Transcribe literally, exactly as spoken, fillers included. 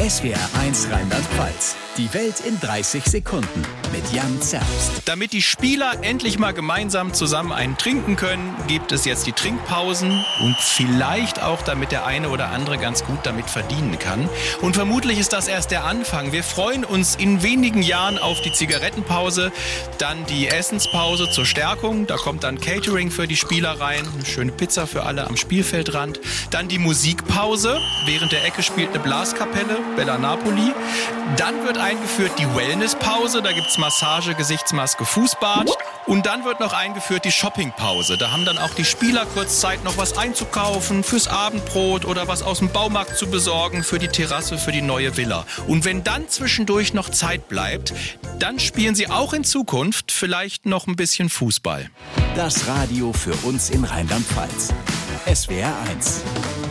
S W R eins Rheinland-Pfalz. Die Welt in dreißig Sekunden mit Jan Zerbst. Damit die Spieler endlich mal gemeinsam zusammen einen trinken können, gibt es jetzt die Trinkpausen und vielleicht auch, damit der eine oder andere ganz gut damit verdienen kann. Und vermutlich ist das erst der Anfang. Wir freuen uns in wenigen Jahren auf die Zigarettenpause, dann die Essenspause zur Stärkung. Da kommt dann Catering für die Spieler rein, eine schöne Pizza für alle am Spielfeldrand. Dann die Musikpause. Während der Ecke spielt eine Blaskapelle, Bella Napoli. Dann wird eingeführt die Wellnesspause, da gibt's Massage, Gesichtsmaske, Fußbad. Und dann wird noch eingeführt die Shoppingpause. Da haben dann auch die Spieler kurz Zeit, noch was einzukaufen, fürs Abendbrot oder was aus dem Baumarkt zu besorgen, für die Terrasse, für die neue Villa. Und wenn dann zwischendurch noch Zeit bleibt, dann spielen sie auch in Zukunft vielleicht noch ein bisschen Fußball. Das Radio für uns in Rheinland-Pfalz. S W R eins.